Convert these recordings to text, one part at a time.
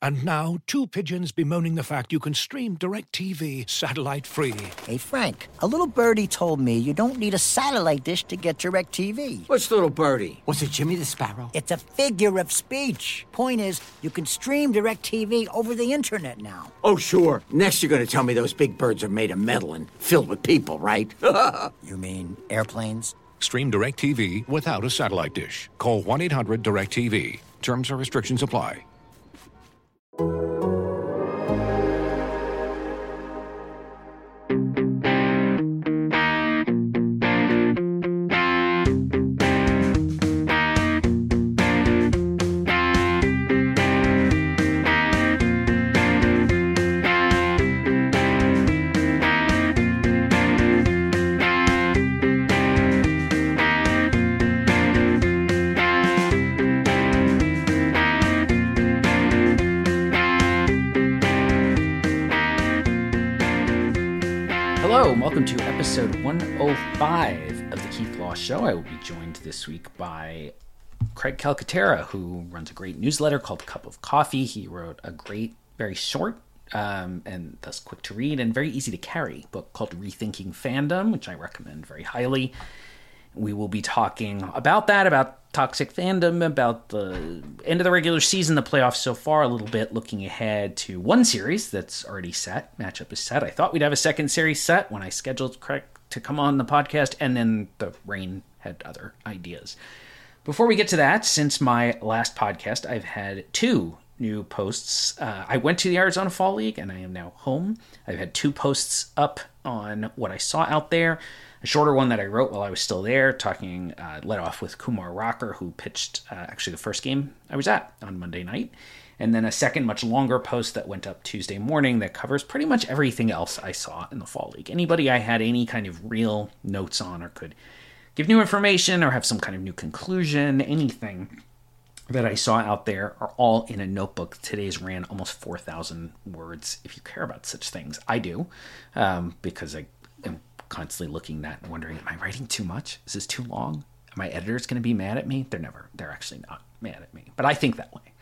And now, two pigeons bemoaning the fact you can stream DirecTV satellite-free. Hey, Frank, a little birdie told me you don't need a satellite dish to get DirecTV. What's little birdie? Was it Jimmy the Sparrow? It's a figure of speech. Point is, you can stream DirecTV over the internet now. Oh, sure. Next you're going to tell me those big birds are made of metal and filled with people, right? You mean airplanes? Stream DirecTV without a satellite dish. Call 1-800-DirecTV. Terms and restrictions apply. Hello, and welcome to episode 105 of The Keith Law Show. I will be joined this week by Craig Calcaterra, who runs a great newsletter called Cup of Coffee. He wrote a great, very short, and thus quick to read and very easy to carry book called Rethinking Fandom, which I recommend very highly. We will be talking about that, about toxic fandom, about the end of the regular season, the playoffs so far, a little bit looking ahead to one series that's already set. Matchup is set. I thought we'd have a second series set when I scheduled Craig to come on the podcast, and then the rain had other ideas. Before we get to that, since my last podcast, I've had two new posts. I went to the Arizona Fall League, and I am now home. I've had two posts up on what I saw out there. A shorter one that I wrote while I was still there, talking, led off with Kumar Rocker, who pitched actually the first game I was at on Monday night. And then a second, much longer post that went up Tuesday morning that covers pretty much everything else I saw in the Fall League. Anybody I had any kind of real notes on or could give new information or have some kind of new conclusion, anything that I saw out there are all in a notebook. Today's ran almost 4,000 words. If you care about such things, I do, because I am constantly looking at and wondering, am I writing too much? Is this too long? Are my editors going to be mad at me? They're actually not mad at me, but I think that way.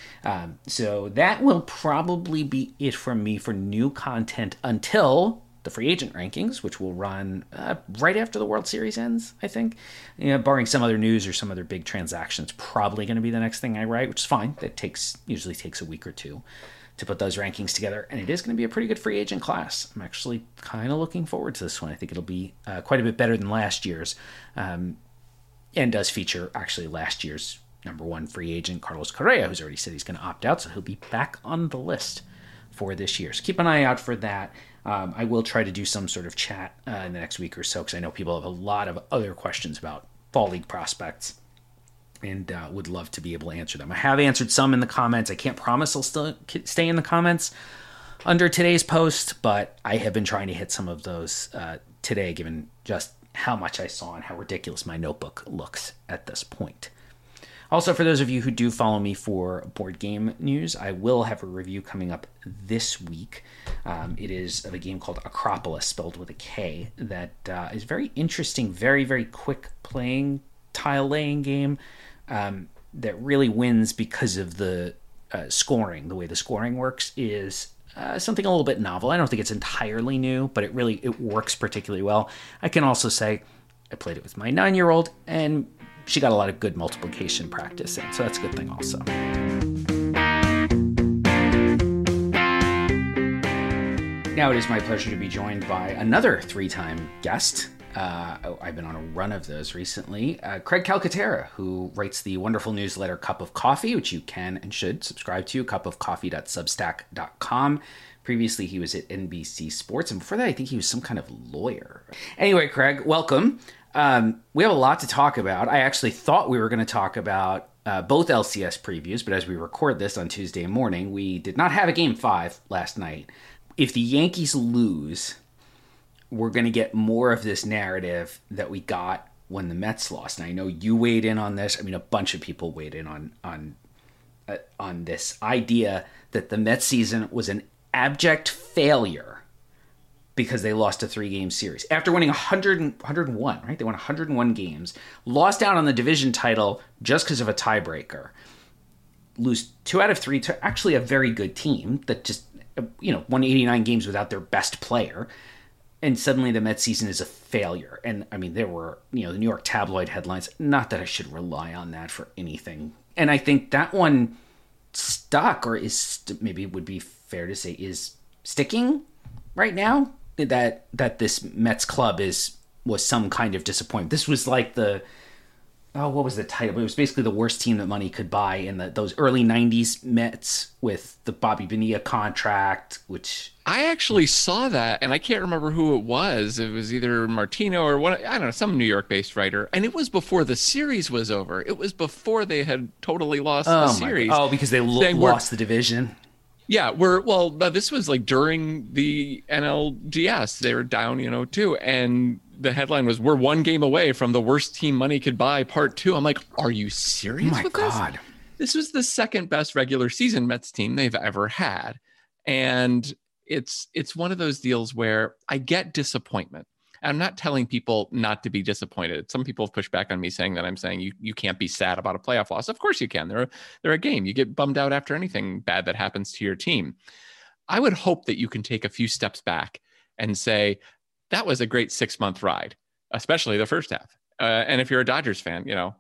So that will probably be it from me for new content until the free agent rankings, which will run right after the World Series ends, I think. Barring some other news or some other big transactions, probably going to be the next thing I write, which is fine. That usually takes a week or two to put those rankings together, and it is going to be a pretty good free agent class. I'm actually kind of looking forward to this one. I think it'll be quite a bit better than last year's, and does feature actually last year's number one free agent, Carlos Correa, who's already said he's going to opt out, so he'll be back on the list for this year. So keep an eye out for that. I will try to do some sort of chat in the next week or so, because I know people have a lot of other questions about Fall League prospects, and would love to be able to answer them. I have answered some in the comments. I can't promise I'll still stay in the comments under today's post, but I have been trying to hit some of those today, given just how much I saw and how ridiculous my notebook looks at this point. Also, for those of you who do follow me for board game news, I will have a review coming up this week. It is of a game called Acropolis, spelled with a K, that is very interesting, very, very quick playing, tile-laying game that really wins because of the scoring. The way the scoring works is something a little bit novel. I don't think it's entirely new, but it works particularly well. I can also say I played it with my 9-year-old, and she got a lot of good multiplication practice in, so that's a good thing also. Now it is my pleasure to be joined by another 3-time guest. I've been on a run of those recently. Craig Calcaterra, who writes the wonderful newsletter Cup of Coffee, which you can and should subscribe to, cupofcoffee.substack.com. Previously, he was at NBC Sports, and before that, I think he was some kind of lawyer. Anyway, Craig, welcome. We have a lot to talk about. I actually thought we were going to talk about both LCS previews, but as we record this on Tuesday morning, we did not have a Game 5 last night. If the Yankees lose, we're going to get more of this narrative that we got when the Mets lost. And I know you weighed in on this. I mean, a bunch of people weighed in on this idea that the Mets season was an abject failure because they lost a 3-game series. After winning 101, right? They won 101 games, lost out on the division title just because of a tiebreaker. lose 2 out of 3 to actually a very good team that just, won 89 games without their best player. And suddenly the Mets season is a failure. And I mean, there were, the New York tabloid headlines, not that I should rely on that for anything. And I think that one stuck, or maybe it would be fair to say is sticking right now, that this Mets club was some kind of disappointment. This was like what was the title? It was basically the worst team that money could buy in those early 90s Mets with the Bobby Bonilla contract, which... I actually saw that, and I can't remember who it was. It was either Martino or one, I don't know, some New York-based writer. And it was before the series was over. It was before they had totally lost the series. Oh, because they lost the division. Yeah, this was like during the NLDS. They were down, 2, and the headline was, "We're 1 game away from the worst team money could buy, part 2." I'm like, are you serious? Oh my God. This was the second best regular season Mets team they've ever had. And it's one of those deals where I get disappointment. I'm not telling people not to be disappointed. Some people have pushed back on me saying that I'm saying you can't be sad about a playoff loss. Of course you can. They're a game. You get bummed out after anything bad that happens to your team. I would hope that you can take a few steps back and say, that was a great 6-month ride, especially the first half. And if you're a Dodgers fan,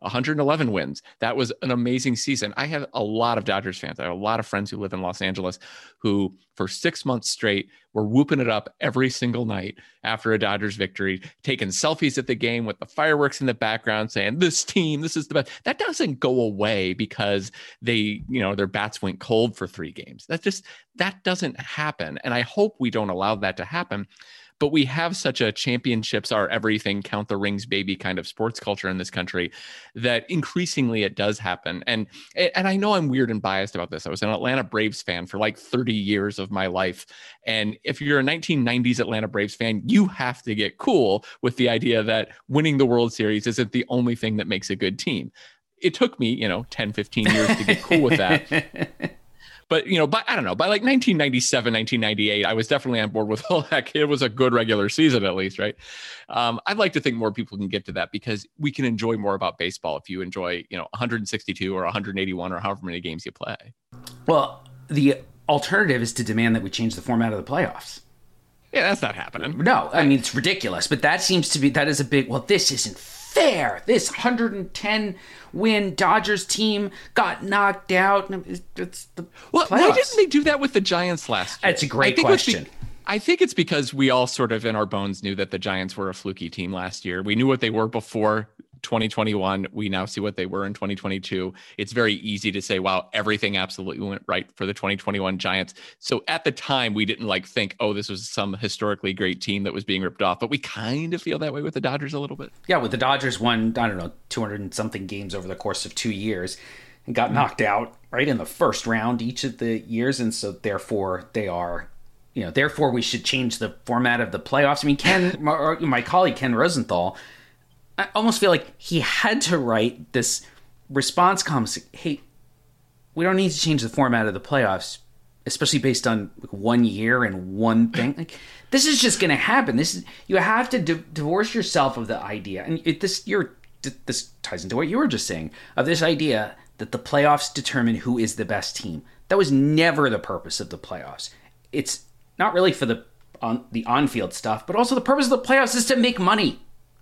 111 wins. That was an amazing season. I have a lot of Dodgers fans. I have a lot of friends who live in Los Angeles who for 6 months straight were whooping it up every single night after a Dodgers victory, taking selfies at the game with the fireworks in the background, saying, this team, this is the best. That doesn't go away because they, their bats went cold for 3 games. That doesn't happen. And I hope we don't allow that to happen. But we have such a championships are everything, count the rings, baby kind of sports culture in this country that increasingly it does happen. And I know I'm weird and biased about this. I was an Atlanta Braves fan for like 30 years of my life. And if you're a 1990s Atlanta Braves fan, you have to get cool with the idea that winning the World Series isn't the only thing that makes a good team. It took me, 10, 15 years to get cool with that. But, I don't know, by like 1997, 1998, I was definitely on board with, heck, it was a good regular season, at least, right? I'd like to think more people can get to that because we can enjoy more about baseball if you enjoy, 162 or 181 or however many games you play. Well, the alternative is to demand that we change the format of the playoffs. Yeah, that's not happening. No, I mean, it's ridiculous, but that is a big, this isn't fair. This 110 win Dodgers team got knocked out. It's the playoffs. Why didn't they do that with the Giants last year? That's a great question. I think it's because we all sort of in our bones knew that the Giants were a fluky team last year. We knew what they were before 2021. We now see what they were in 2022. It's very easy to say, wow, everything absolutely went right for the 2021 Giants. So at the time, we didn't think, oh, this was some historically great team that was being ripped off. But we kind of feel that way with the Dodgers a little bit. Yeah, with the Dodgers won, 200 and something games over the course of 2 years and got knocked out right in the first round each of the years. And so therefore they are, therefore we should change the format of the playoffs. I mean, my colleague Ken Rosenthal, I almost feel like he had to write this response column saying, hey, we don't need to change the format of the playoffs, especially based on 1 year and one thing. This is just going to happen. You have to divorce yourself of the idea. And this ties into what you were just saying, of this idea that the playoffs determine who is the best team. That was never the purpose of the playoffs. It's not really for the on-field stuff, but also the purpose of the playoffs is to make money.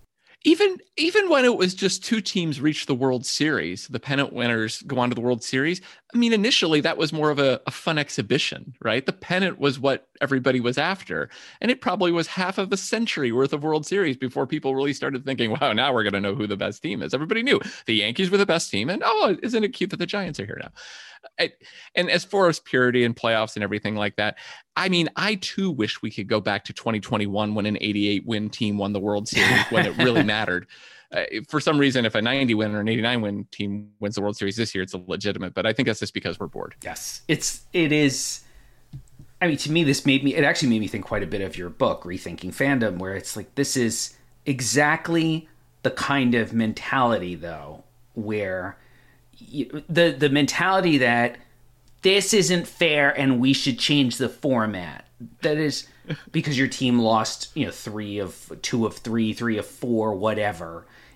Even when it was just 2 teams reach the World Series, the pennant winners go on to the World Series. I mean, initially that was more of a fun exhibition, right? The pennant was what everybody was after. And it probably was half of a century worth of World Series before people really started thinking, wow, now we're going to know who the best team is. Everybody knew the Yankees were the best team. And isn't it cute that the Giants are here now? And as far as purity and playoffs and everything like that, I mean, I too wish we could go back to 2021 when an 88-win team won the World Series when it really mattered. For some reason, if a 90-win or an 89-win team wins the World Series this year, it's legitimate. But I think that's just because we're bored. Yes, it is. I mean, to me, it actually made me think quite a bit of your book, Rethinking Fandom, where it's like, this is exactly the kind of mentality, though, where the mentality that this isn't fair and we should change the format. That is because your team lost, 2 of 3, 3 of 4, whatever,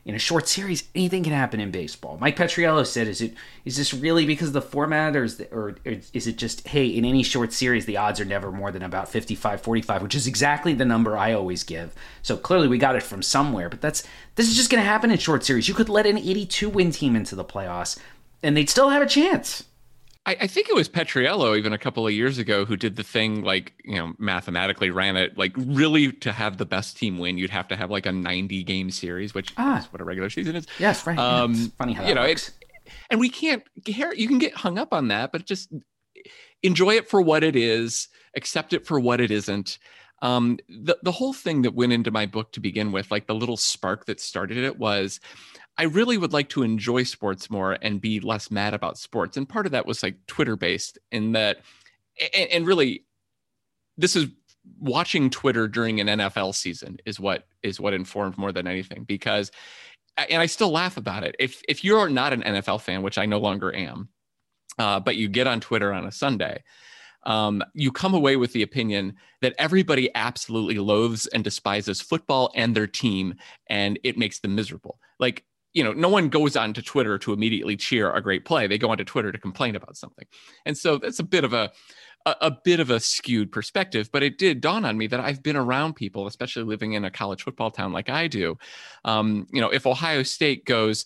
in a short series, anything can happen in baseball. Mike Petriello said, is this really because of the format, or is it just, hey, in any short series, the odds are never more than about 55-45, which is exactly the number I always give. So clearly we got it from somewhere, but this is just going to happen in short series. You could let an 82-win team into the playoffs, and they'd still have a chance. I think it was Petriello even a couple of years ago who did the thing, like, mathematically ran it, like, really to have the best team win, you'd have to have like a 90-game series, which is what a regular season is. Yes, right. It's funny how that works. And we can't, you can get hung up on that, but just enjoy it for what it is, accept it for what it isn't. The whole thing that went into my book to begin with, like the little spark that started it, was I really would like to enjoy sports more and be less mad about sports. And part of that was like Twitter based in that, and really this is watching Twitter during an NFL season is what informed more than anything, because, and I still laugh about it. If you're not an NFL fan, which I no longer am, but you get on Twitter on a Sunday, you come away with the opinion that everybody absolutely loathes and despises football and their team, and it makes them miserable. Like, no one goes onto Twitter to immediately cheer a great play. They go onto Twitter to complain about something. And so that's a bit of a skewed perspective, but it did dawn on me that I've been around people, especially living in a college football town like I do. If Ohio State goes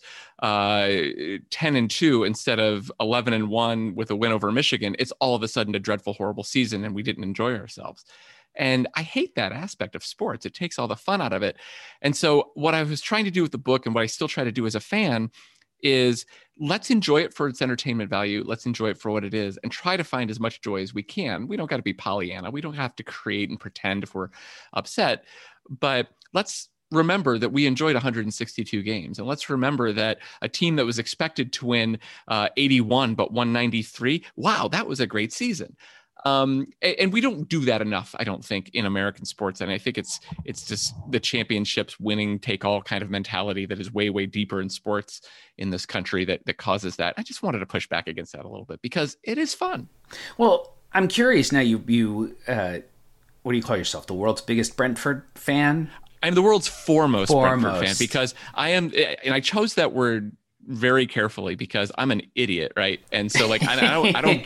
10-2 instead of 11-1 with a win over Michigan, it's all of a sudden a dreadful, horrible season, and we didn't enjoy ourselves. And I hate that aspect of sports. It takes all the fun out of it. And so what I was trying to do with the book, and what I still try to do as a fan, is let's enjoy it for its entertainment value. Let's enjoy it for what it is, and try to find as much joy as we can. We don't got to be Pollyanna. We don't have to create and pretend if we're upset, but let's remember that we enjoyed 162 games. And let's remember that a team that was expected to win 81, but won 93. Wow, that was a great season. And we don't do that enough, I don't think, in American sports. And I think it's just the championships winning take all kind of mentality that is way, way deeper in sports in this country that causes that. I just wanted to push back against that a little bit because it is fun. Well, I'm curious now, you what do you call yourself? The world's biggest Brentford fan? I'm the world's foremost Brentford fan, because I am, and I chose that word very carefully because I'm an idiot, right? And so like I don't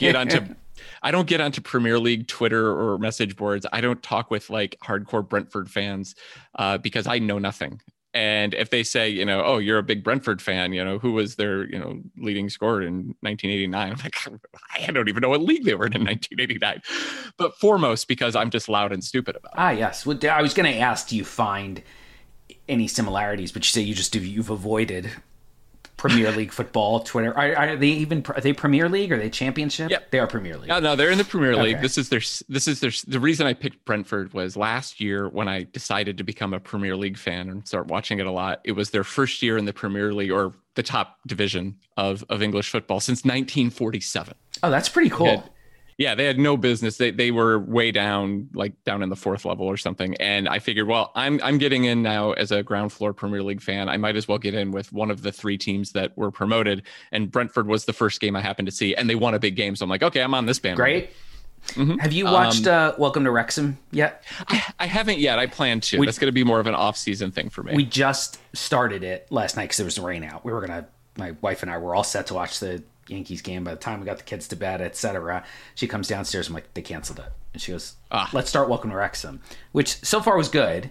get onto Premier League Twitter or message boards. I don't talk with like hardcore Brentford fans because I know nothing. And if they say, oh, you're a big Brentford fan, who was their, leading scorer in 1989? I'm like, I don't even know what league they were in 1989. But foremost, because I'm just loud and stupid about it. Ah, yes. Well, I was going to ask, do you find any similarities? But you say you've avoided Premier League football, Twitter. Are they Premier League? Are they Championship? Yep. They are Premier League. No, they're in the Premier League. Okay. The reason I picked Brentford was last year when I decided to become a Premier League fan and start watching it a lot. It was their first year in the Premier League, or the top division of English football, since 1947. Oh, that's pretty cool. They had no business. They were way down, like down in the fourth level or something. And I figured, well, I'm getting in now as a ground floor Premier League fan. I might as well get in with one of the three teams that were promoted. And Brentford was the first game I happened to see, and they won a big game. So I'm like, okay, I'm on this band. Great. Mm-hmm. Have you watched Welcome to Wrexham yet? I haven't yet. I plan to. That's going to be more of an off-season thing for me. We just started it last night because there was rain out. My wife and I were all set to watch the Yankees game. By the time we got the kids to bed, etc., she comes downstairs. I'm like, they canceled it, and she goes, let's start Welcome to Wrexham, which so far was good.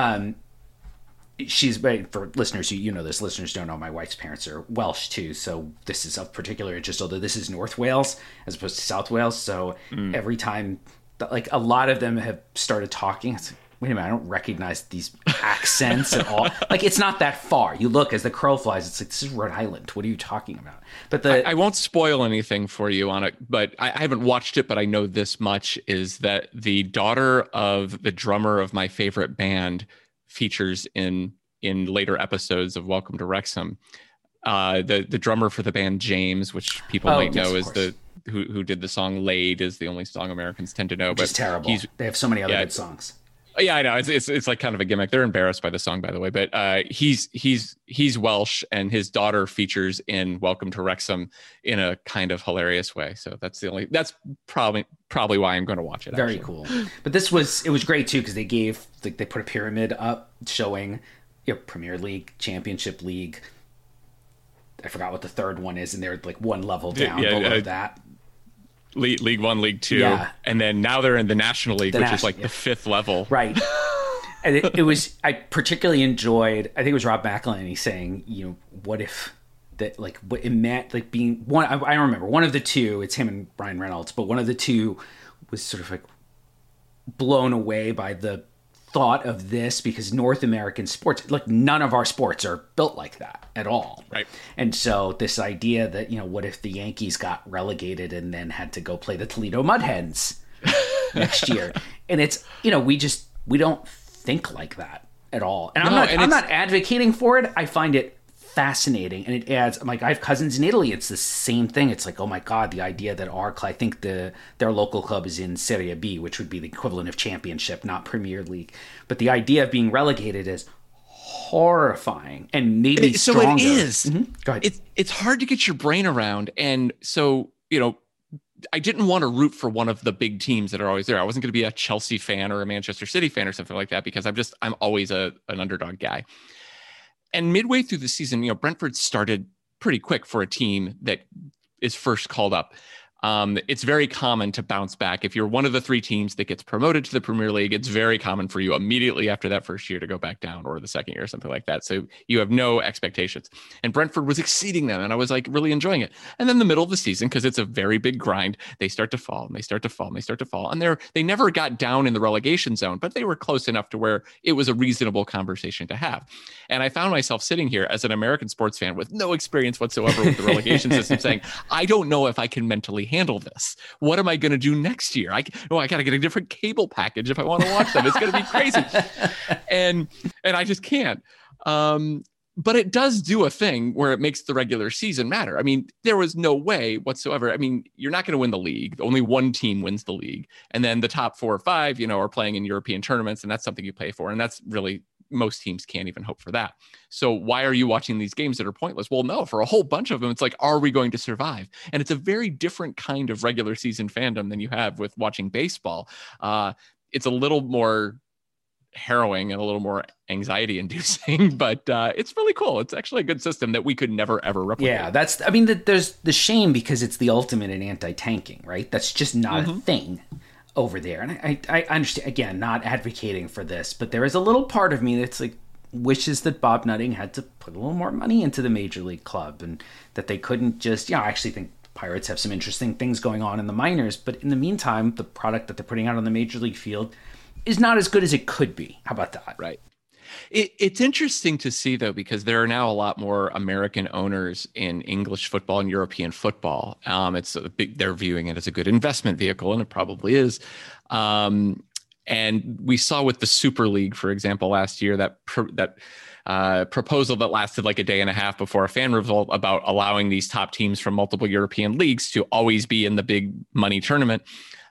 She's, for listeners, listeners don't know, my wife's parents are Welsh too, so this is of particular interest, although this is North Wales as opposed to South Wales. So every time, like, a lot of them have started talking, it's like, wait a minute, I don't recognize these accents at all. Like, it's not that far. You look, as the crow flies, it's like, this is Rhode Island. What are you talking about? But I won't spoil anything for you on it, but I haven't watched it, but I know this much, is that the daughter of the drummer of my favorite band features in later episodes of Welcome to Wrexham. The drummer for the band, James, which people might know is who did the song "Laid," is the only song Americans tend to know. Which is terrible. They have so many other good songs. Yeah, I know. It's like kind of a gimmick. They're embarrassed by the song, by the way. But he's Welsh, and his daughter features in Welcome to Wrexham in a kind of hilarious way. So that's probably why I'm going to watch it. Very cool. But it was great too, because they put a pyramid up showing Premier League, Championship League. I forgot what the third one is, and they're like one level down below that. League One, League Two, and then now they're in the National League, which is like the fifth level. Right. And it was, I particularly enjoyed, I think it was Rob McElhenney saying, what if that, like, what it meant, like being one, I remember one of the two, it's him and Ryan Reynolds, but one of the two was sort of like blown away by the thought of this, because North American sports, like none of our sports are built like that at all. Right. And so this idea that, what if the Yankees got relegated and then had to go play the Toledo Mud Hens next year? And it's, we don't think like that at all. And I'm not advocating for it. I find it fascinating, and it adds, I'm like, I have cousins in Italy. It's the same thing. It's like, oh my God, the idea that I think their local club is in Serie B, which would be the equivalent of Championship, not Premier League. But the idea of being relegated is horrifying, and maybe stronger. So it is. Mm-hmm. Go ahead. It's hard to get your brain around, and so I didn't want to root for one of the big teams that are always there. I wasn't going to be a Chelsea fan or a Manchester City fan or something like that, because I'm always an underdog guy. And midway through the season, Brentford started pretty quick for a team that is first called up. It's very common to bounce back. If you're one of the three teams that gets promoted to the Premier League, it's very common for you immediately after that first year to go back down, or the second year or something like that. So you have no expectations. And Brentford was exceeding them, and I was like really enjoying it. And then the middle of the season, because it's a very big grind, they start to fall, and they start to fall, and they start to fall. And they never got down in the relegation zone, but they were close enough to where it was a reasonable conversation to have. And I found myself sitting here as an American sports fan with no experience whatsoever with the relegation system, saying, I don't know if I can mentally handle this. What am I going to do next year? I got to get a different cable package if I want to watch them. It's going to be crazy. And I just can't. But it does do a thing where it makes the regular season matter. I mean, there was no way whatsoever. I mean, you're not going to win the league. Only one team wins the league. And then the top 4 or 5, are playing in European tournaments, and that's something you pay for. And that's really, most teams can't even hope for that. So why are you watching these games that are pointless? Well, no, for a whole bunch of them, it's like, are we going to survive? And it's a very different kind of regular season fandom than you have with watching baseball. It's a little more harrowing and a little more anxiety inducing, but it's really cool. It's actually a good system that we could never, ever replicate. Yeah, there's the shame, because it's the ultimate in anti-tanking, right? That's just not a thing over there. And I understand, again, not advocating for this, but there is a little part of me that's like, wishes that Bob Nutting had to put a little more money into the Major League Club, and that they couldn't just, I actually think Pirates have some interesting things going on in the minors, but in the meantime, the product that they're putting out on the Major League field is not as good as it could be. How about that? Right. It's interesting to see, though, because there are now a lot more American owners in English football and European football. They're viewing it as a good investment vehicle, and it probably is. And we saw with the Super League, for example, last year, that proposal that lasted like a day and a half before a fan revolt about allowing these top teams from multiple European leagues to always be in the big money tournament.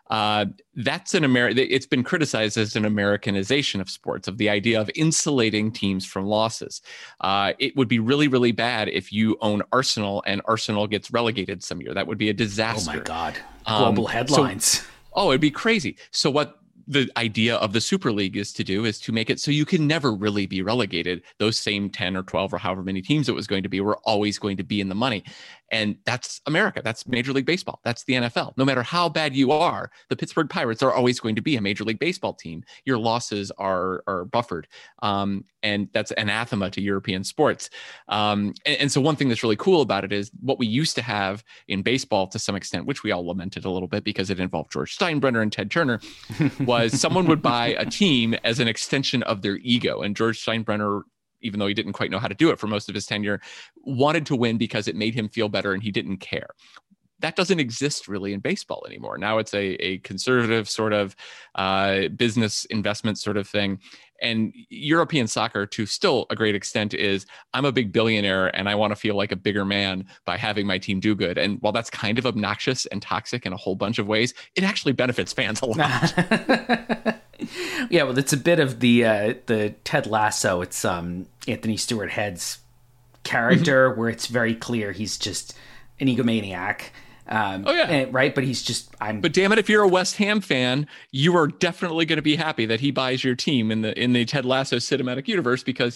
It's been criticized as an Americanization of sports, of the idea of insulating teams from losses. It would be really, really bad if you own Arsenal and Arsenal gets relegated some year. That would be a disaster. Oh my God. Global headlines. It'd be crazy. So what the idea of the Super League is to make it so you can never really be relegated. Those same 10 or 12 or however many teams it was going to be were always going to be in the money. And that's America. That's Major League Baseball. That's the NFL. No matter how bad you are, the Pittsburgh Pirates are always going to be a Major League Baseball team. Your losses are buffered. And that's anathema to European sports. And so one thing that's really cool about it is what we used to have in baseball to some extent, which we all lamented a little bit because it involved George Steinbrenner and Ted Turner, was someone would buy a team as an extension of their ego. And George Steinbrenner, even though he didn't quite know how to do it for most of his tenure, wanted to win because it made him feel better and he didn't care. That doesn't exist really in baseball anymore. Now it's a conservative sort of business investment sort of thing. And European soccer, to still a great extent, is I'm a big billionaire and I want to feel like a bigger man by having my team do good. And while that's kind of obnoxious and toxic in a whole bunch of ways, it actually benefits fans a lot. Yeah, well, it's a bit of the Ted Lasso. It's Anthony Stewart Head's character, where it's very clear he's just an egomaniac. Right, but he's just But damn it, if you're a West Ham fan, you are definitely going to be happy that he buys your team in the Ted Lasso cinematic universe, because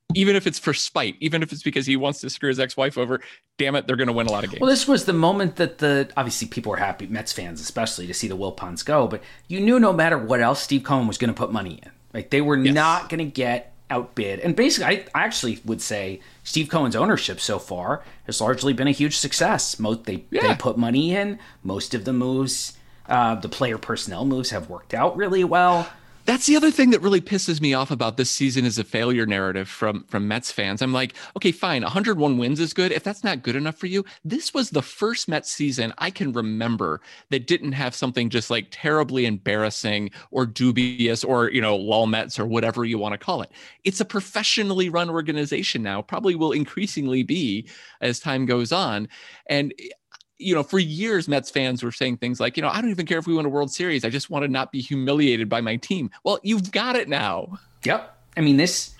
even if it's for spite, even if it's because he wants to screw his ex-wife over, damn it, they're going to win a lot of games. Well, this was the moment that obviously people were happy, Mets fans especially, to see the Wilpons go, but you knew no matter what else, Steve Cohen was going to put money in. Like, they were not going to get outbid. And basically, I actually would say Steve Cohen's ownership so far has largely been a huge success. They put money in. Most of the moves, the player personnel moves, have worked out really well. That's the other thing that really pisses me off about this season is a failure narrative from Mets fans. I'm like, okay, fine, 101 wins is good. If that's not good enough for you, this was the first Mets season I can remember that didn't have something just like terribly embarrassing or dubious or, lull Mets or whatever you want to call it. It's a professionally run organization now, probably will increasingly be as time goes on. And for years, Mets fans were saying things like, I don't even care if we win a World Series. I just want to not be humiliated by my team. Well, you've got it now. Yep. I mean, this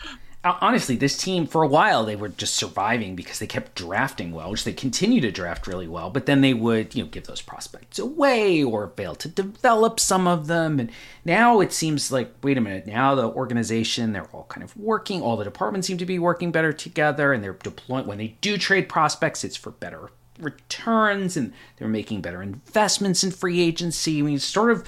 team, for a while, they were just surviving because they kept drafting well, which they continue to draft really well. But then they would, give those prospects away or fail to develop some of them. And now it seems like, wait a minute, now the organization, they're all kind of working. All the departments seem to be working better together. And they're deploying, when they do trade prospects, it's for better returns, and they're making better investments in free agency. I mean,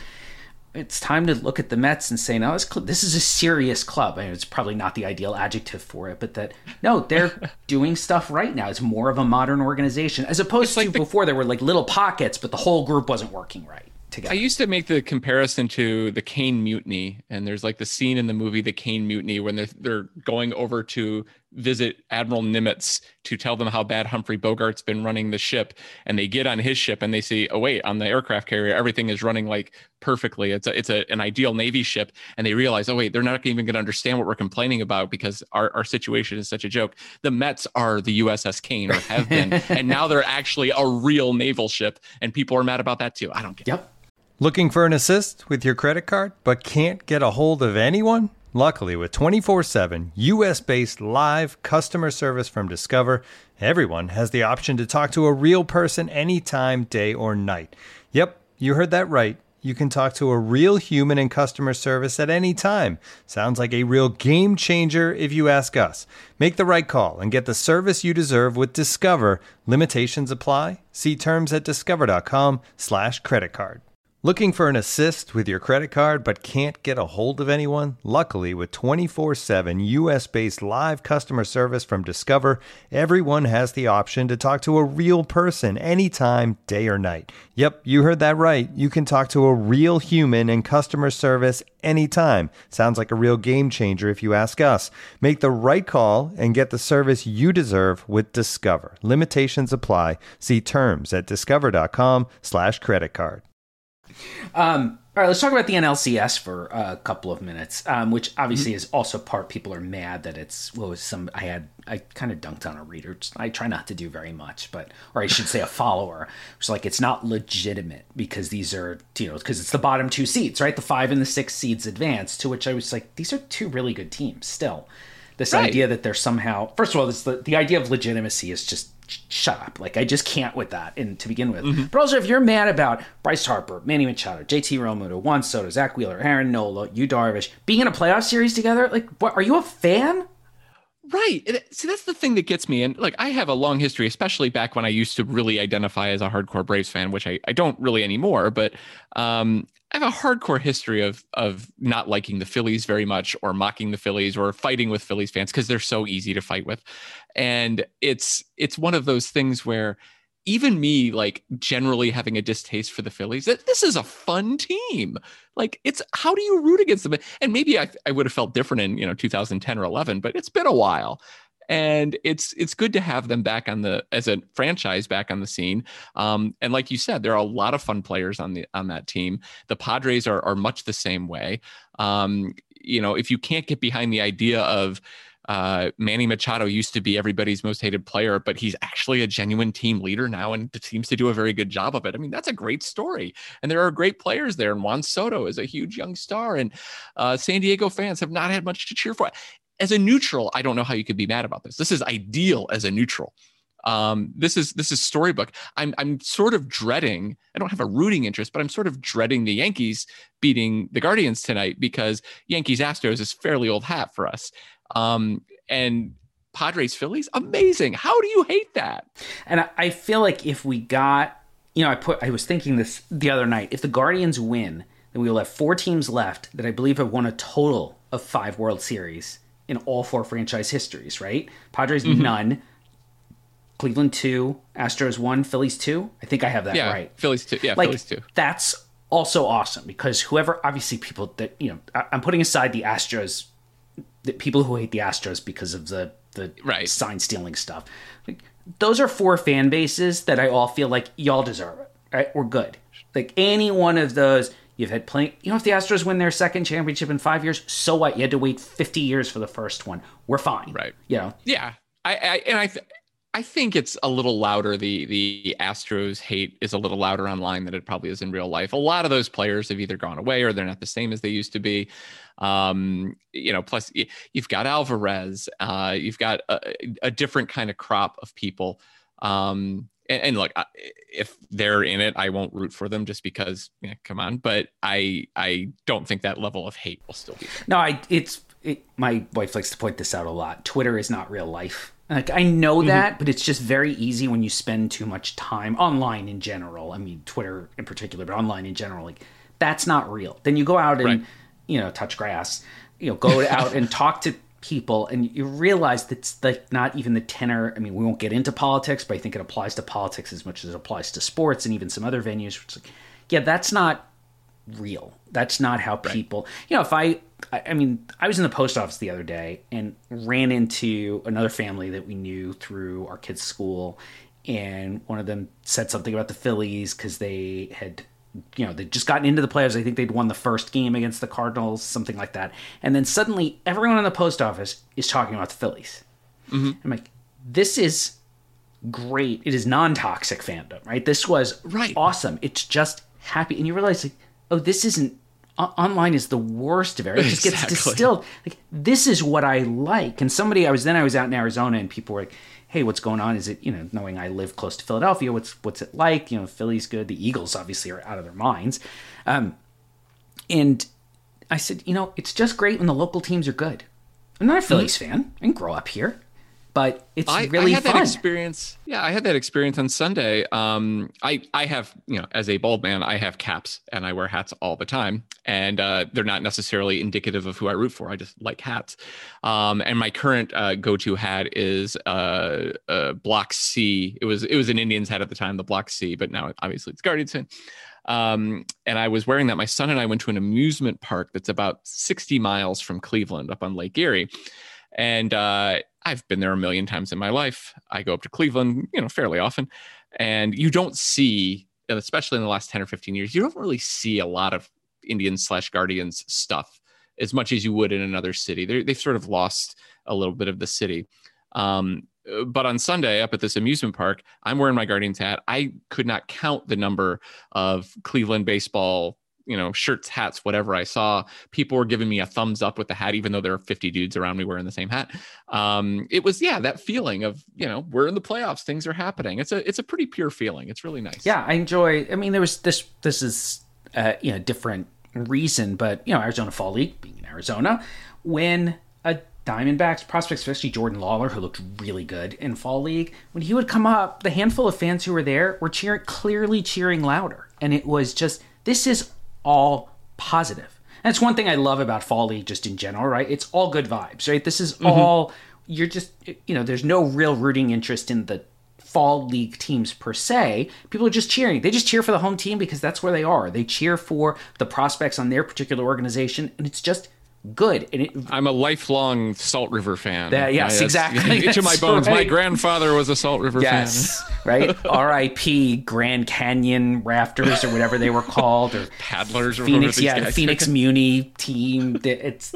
it's time to look at the Mets and say, no, this is a serious club. I mean, it's probably not the ideal adjective for it, but they're doing stuff right now. It's more of a modern organization, as opposed to before there were like little pockets, but the whole group wasn't working right together. I used to make the comparison to the Kane Mutiny, and there's like the scene in the movie The Kane Mutiny when they're going over to visit Admiral Nimitz to tell them how bad Humphrey Bogart's been running the ship, and they get on his ship and they see, oh wait, on the aircraft carrier everything is running like perfectly. It's an ideal Navy ship, and they realize, oh wait, they're not even going to understand what we're complaining about because our situation is such a joke. The Mets are the USS Kane, or have been, and now they're actually a real naval ship, and people are mad about that too. I don't get it. Looking for an assist with your credit card but can't get a hold of anyone? Luckily, with 24/7 U.S.-based live customer service from Discover, everyone has the option to talk to a real person anytime, day or night. Yep, you heard that right. You can talk to a real human in customer service at any time. Sounds like a real game changer if you ask us. Make the right call and get the service you deserve with Discover. Limitations apply. See terms at discover.com/creditcard. Looking for an assist with your credit card but can't get a hold of anyone? Luckily, with 24/7 U.S.-based live customer service from Discover, everyone has the option to talk to a real person anytime, day or night. Yep, you heard that right. You can talk to a real human in customer service anytime. Sounds like a real game changer if you ask us. Make the right call and get the service you deserve with Discover. Limitations apply. See terms at discover.com/creditcard. All right, let's talk about the NLCS for a couple of minutes, which obviously is also part. People are mad that I kind of dunked on a reader. I try not to do very much, or I should say a follower. It's like, it's not legitimate because these are, because it's the bottom two seeds, right? The 5 and the 6 seeds advance, to which I was like, these are two really good teams still. This idea that they're somehow, first of all, the idea of legitimacy is just, shut up. Like, I just can't with that to begin with. Mm-hmm. But also, if you're mad about Bryce Harper, Manny Machado, JT Realmuto, Juan Soto, Zach Wheeler, Aaron Nola, Yu Darvish, being in a playoff series together, like, what, are you a fan? Right. See, that's the thing that gets me. And like, I have a long history, especially back when I used to really identify as a hardcore Braves fan, which I don't really anymore. But I have a hardcore history of not liking the Phillies very much, or mocking the Phillies, or fighting with Phillies fans because they're so easy to fight with. And it's one of those things where even me, like, generally having a distaste for the Phillies, that this is a fun team. Like, it's, how do you root against them? And maybe I would have felt different in 2010 or 11, but it's been a while. And it's good to have them back as a franchise back on the scene. And like you said, there are a lot of fun players on that team. The Padres are much the same way. If you can't get behind the idea of Manny Machado used to be everybody's most hated player, but he's actually a genuine team leader now and seems to do a very good job of it. I mean, that's a great story. And there are great players there. And Juan Soto is a huge young star. And San Diego fans have not had much to cheer for. As a neutral, I don't know how you could be mad about this. This is ideal as a neutral. This is storybook. I'm sort of dreading, I don't have a rooting interest, but I'm sort of dreading the Yankees beating the Guardians tonight, because Yankees Astros is fairly old hat for us. and Padres Phillies, amazing. How do you hate that? And I feel like if we got, I was thinking this the other night, if the Guardians win, then we will have 4 teams left that I believe have won a total of 5 World Series in all 4 franchise histories, right? Padres, none. Cleveland 2, Astros 1, Phillies 2. I think I have that right. Phillies 2. Yeah, like, Phillies 2. That's also awesome because whoever, obviously people that, I'm putting aside the Astros, the people who hate the Astros because of the sign stealing stuff. Like, those are 4 fan bases that I all feel like y'all deserve it, right? We're good. Like any one of those, you've had plenty. If the Astros win their second championship in 5 years, so what? You had to wait 50 years for the first one. We're fine, right? Yeah. I think it's a little louder. The Astros hate is a little louder online than it probably is in real life. A lot of those players have either gone away or they're not the same as they used to be. Plus you've got Alvarez, you've got a different kind of crop of people. And look, if they're in it, I won't root for them just because, come on. But I don't think that level of hate will still be there. No, my wife likes to point this out a lot. Twitter is not real life. Like, I know that, but it's just very easy when you spend too much time online in general. I mean, Twitter in particular, but online in general, like, that's not real. Then you go out and, touch grass, go out and talk to people, and you realize that's like not even the tenor. I mean, we won't get into politics, but I think it applies to politics as much as it applies to sports and even some other venues. Which is like, yeah, that's not real. That's not how people, if I was in the post office the other day and ran into another family that we knew through our kids' school. And one of them said something about the Phillies because they had, they'd just gotten into the playoffs. I think they'd won the first game against the Cardinals, something like that. And then suddenly everyone in the post office is talking about the Phillies. I'm like, this is great. It is non-toxic fandom, right? This was awesome. It's just happy. And you realize, like, oh, this isn't, online is the worst of it. It just gets distilled. Like, this is what I like. And I was out in Arizona and people were like, hey, what's going on? Is it, knowing I live close to Philadelphia, what's it like? Philly's good. The Eagles obviously are out of their minds. And I said, it's just great when the local teams are good. I'm not a Phillies fan. I didn't grow up here. But it's really fun. That experience. Yeah, I had that experience on Sunday. I have, as a bald man, I have caps and I wear hats all the time. And they're not necessarily indicative of who I root for. I just like hats. And my current go-to hat is Block C. It was an Indians hat at the time, the Block C, but now obviously it's Guardians fan. And I was wearing that. My son and I went to an amusement park that's about 60 miles from Cleveland up on Lake Erie. And I've been there a million times in my life. I go up to Cleveland, fairly often. And you don't see, especially in the last 10 or 15 years, you don't really see a lot of Indians/Guardians stuff as much as you would in another city. They've sort of lost a little bit of the city. But on Sunday up at this amusement park, I'm wearing my Guardians hat. I could not count the number of Cleveland baseball shirts, hats, whatever I saw. People were giving me a thumbs up with the hat, even though there are 50 dudes around me wearing the same hat. It was, that feeling of, we're in the playoffs, things are happening. It's a pretty pure feeling. It's really nice. Yeah, I enjoy, there was this is, different reason, but, Arizona Fall League, being in Arizona, when a Diamondbacks prospect, especially Jordan Lawler, who looked really good in Fall League, when he would come up, the handful of fans who were there were clearly cheering louder. And it was just, this is all positive. And it's one thing I love about Fall League just in general, right? It's all good vibes, right? This is all, you're just, there's no real rooting interest in the Fall League teams per se. People are just cheering. They just cheer for the home team because that's where they are. They cheer for the prospects on their particular organization, and it's just good. And I'm a lifelong Salt River fan. Yes, exactly. Each of my bones. Right. My grandfather was a Salt River fan. Right. R.I.P. Grand Canyon Rafters or whatever they were called, or Paddlers, or Phoenix. Yeah, Phoenix Muni team. It's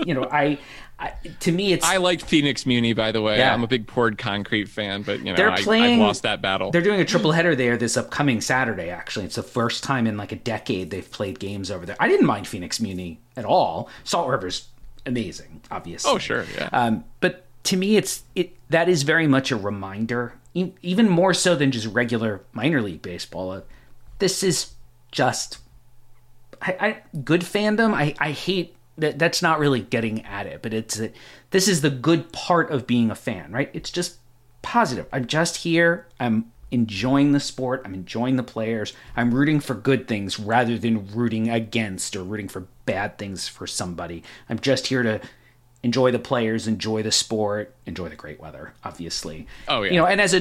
to me, it's. I like Phoenix Muni, by the way. Yeah. I'm a big poured concrete fan, but I've lost that battle. They're doing a triple-header there this upcoming Saturday. Actually, it's the first time in like a decade they've played games over there. I didn't mind Phoenix Muni at all. Salt River's amazing, obviously. Oh, sure, yeah. But to me, that is very much a reminder, even more so than just regular minor league baseball. This is just good fandom. I hate that's not really getting at it, but this is the good part of being a fan, right? It's just positive. I'm just here. I'm enjoying the sport. I'm enjoying the players. I'm rooting for good things rather than rooting against or rooting for bad things for somebody. I'm just here to enjoy the players, enjoy the sport, enjoy the great weather, obviously. Oh yeah. And as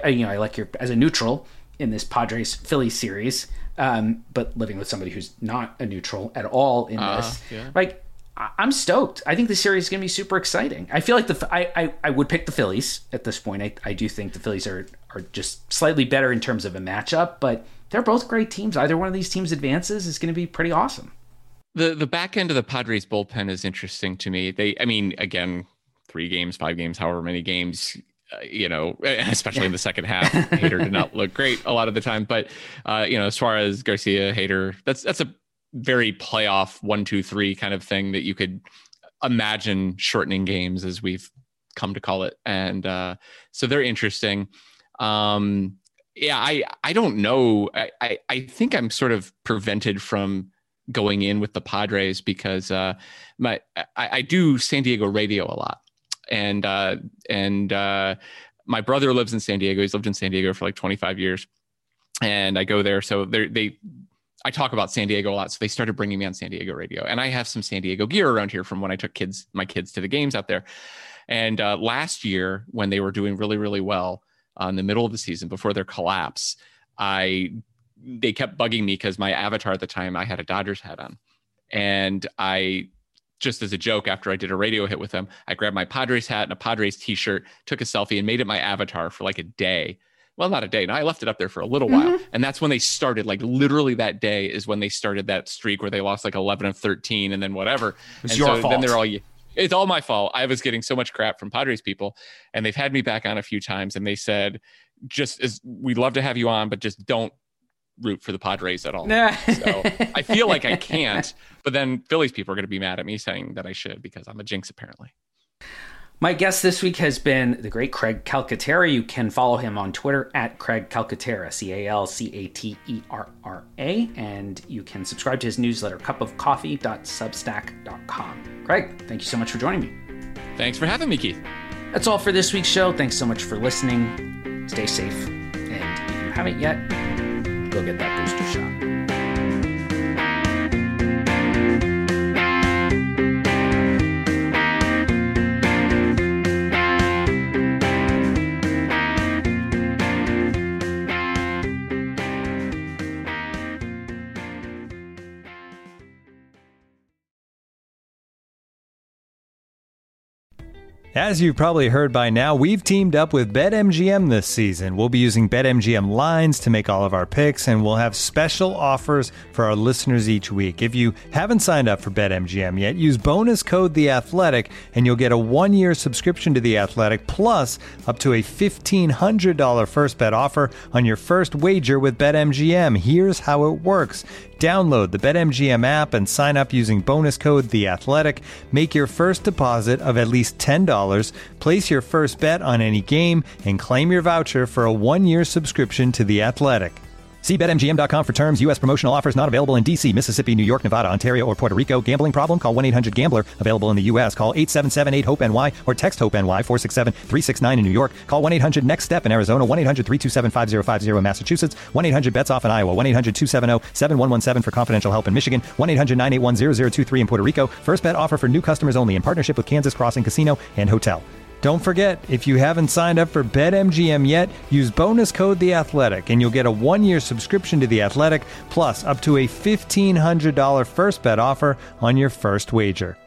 a neutral in this Padres Phillies series, but living with somebody who's not a neutral at all in this, like, I'm stoked. I think the series is going to be super exciting. I feel like I would pick the Phillies at this point. I do think the Phillies are just slightly better in terms of a matchup, but they're both great teams. Either one of these teams advances is going to be pretty awesome. The back end of the Padres bullpen is interesting to me. Again, 3 games, 5 games, however many games, especially in the second half, Hader did not look great a lot of the time. But, Suarez, Garcia, Hader, that's a very playoff 1, 2, 3 kind of thing that you could imagine shortening games, as we've come to call it. And so they're interesting. I don't know. I think I'm sort of prevented from going in with the Padres because I do San Diego radio a lot. And my brother lives in San Diego. He's lived in San Diego for like 25 years. And I go there. So I talk about San Diego a lot, so they started bringing me on San Diego radio. And I have some San Diego gear around here from when I took my kids to the games out there. And last year, when they were doing really, really well in the middle of the season before their collapse, they kept bugging me because my avatar at the time, I had a Dodgers hat on. And I, just as a joke, after I did a radio hit with them, I grabbed my Padres hat and a Padres t-shirt, took a selfie, and made it my avatar for like a day. Well, not a day. No, I left it up there for a little while. And that's when they started, like literally that day is when they started that streak where they lost like 11 of 13 and then whatever. It's your fault. Then they're all, it's all my fault. I was getting so much crap from Padres people, and they've had me back on a few times, and they said, we'd love to have you on, but just don't root for the Padres at all. So I feel like I can't, but then Phillies people are going to be mad at me saying that I should because I'm a jinx apparently. My guest this week has been the great Craig Calcaterra. You can follow him on Twitter at Craig Calcaterra, CALCATERRA, and you can subscribe to his newsletter, cupofcoffee.substack.com. Craig, thank you so much for joining me. Thanks for having me, Keith. That's all for this week's show. Thanks so much for listening. Stay safe. And if you haven't yet, go get that booster shot. As you've probably heard by now, we've teamed up with BetMGM this season. We'll be using BetMGM lines to make all of our picks, and we'll have special offers for our listeners each week. If you haven't signed up for BetMGM yet, use bonus code The Athletic, and you'll get a 1-year subscription to The Athletic, plus up to a $1,500 first bet offer on your first wager with BetMGM. Here's how it works. Download the BetMGM app and sign up using bonus code The Athletic. Make your first deposit of at least $10. Place your first bet on any game and claim your voucher for a 1-year subscription to The Athletic. See BetMGM.com for terms. U.S. promotional offers not available in D.C., Mississippi, New York, Nevada, Ontario, or Puerto Rico. Gambling problem? Call 1-800-GAMBLER. Available in the U.S. Call 877-8-HOPE-NY or text HOPE-NY 467-369 in New York. Call 1-800-NEXT-STEP in Arizona. 1-800-327-5050 in Massachusetts. 1-800-BETS-OFF in Iowa. 1-800-270-7117 for confidential help in Michigan. 1-800-981-0023 in Puerto Rico. First bet offer for new customers only in partnership with Kansas Crossing Casino and Hotel. Don't forget, if you haven't signed up for BetMGM yet, use bonus code The Athletic, and you'll get a 1-year subscription to The Athletic, plus up to a $1,500 first bet offer on your first wager.